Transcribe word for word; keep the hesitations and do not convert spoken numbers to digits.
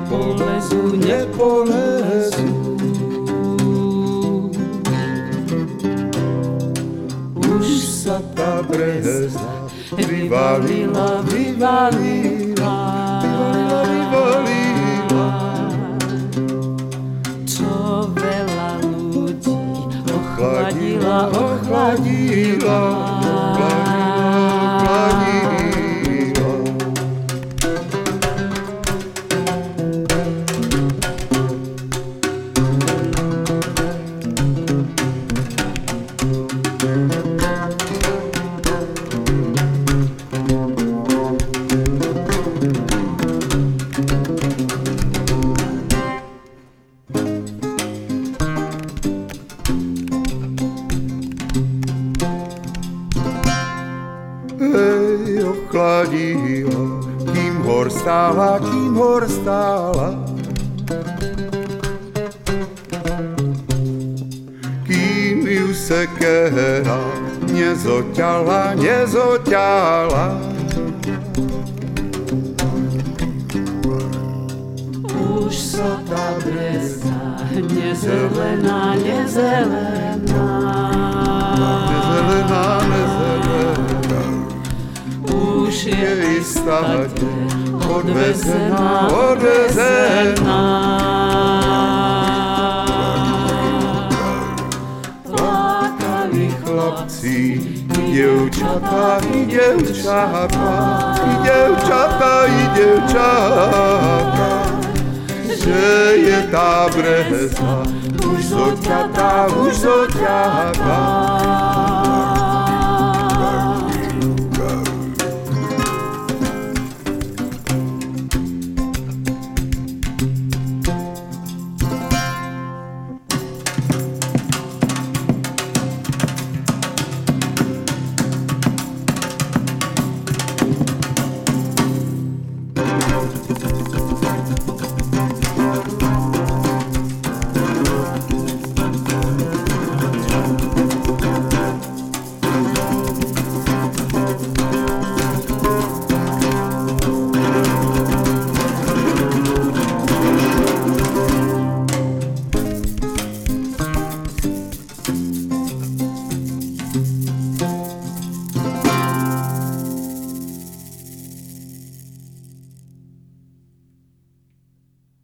nepolezu, nepolezu. Už sa tá brezna vyvalila, vyvalila, vyvalila. Čo veľa ľudí ochladila, ochladila, ochladila. Hej, ochladila, kým hor stála, kým hor stála. Kým ju sekera nezoťala, nezoťala. Už sa tá brezna nezelená, nezelená, nezelená, nezelená. Už je istá, odvezená, odvezená. Plakali chlapci, i dievčatá, i dievčatá, i dievčatá, i dievčatá, že je tá brezna už zoťatá, už zoťatá.